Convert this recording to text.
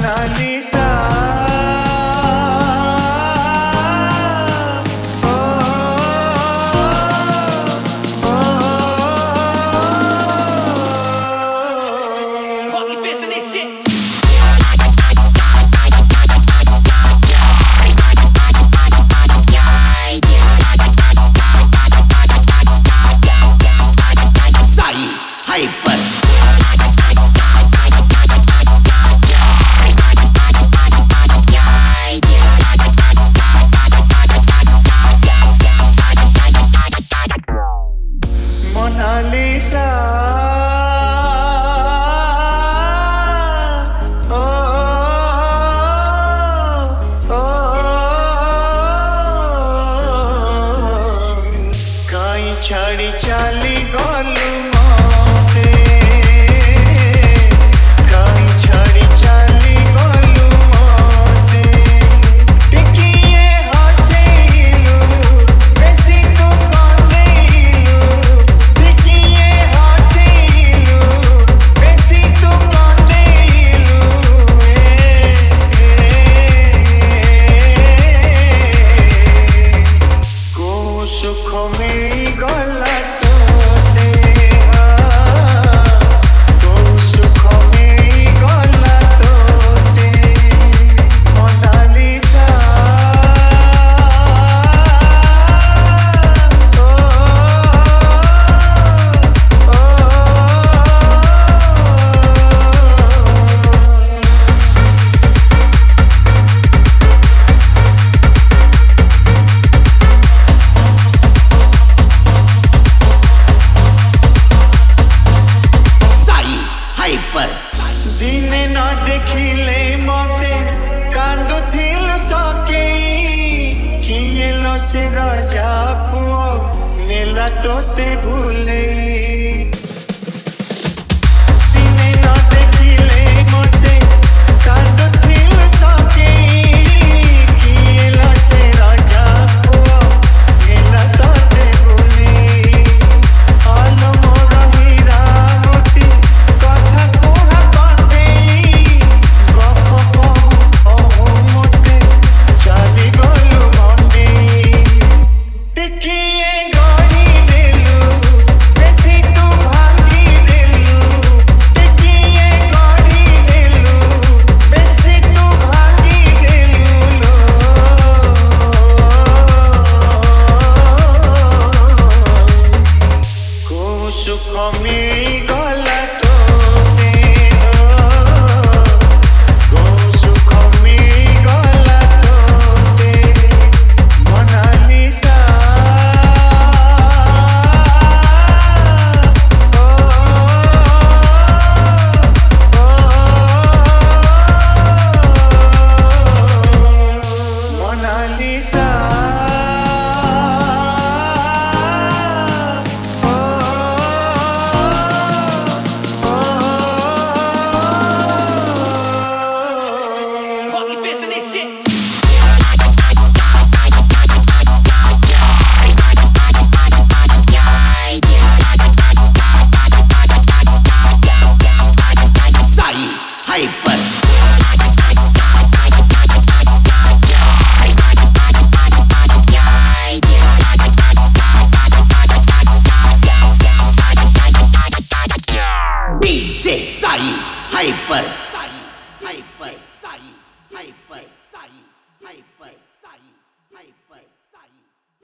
Mona Lisa Lisa, काई छाड़ी चाली गलू मते काई छाड़ी चाली गलू मते टिकिए हसेलू बेसी तू कांदेलू सुख मेरी गला तोते तो सुख मेरी गला तोते मोनालिसा दिने न देखिले मते कांदुथिल सके किएलो से राजा पुओ नेला तोते भूले दिने न देखिले मते कांदुथिल सके किएलो से राजा पुओ नेला तोते भूले आलो मोर हीरा मोती कथा सुख मेरी गला तोते सुख मेरी गला तोते Mona Lisa Mona Lisa DJ Sai Hyper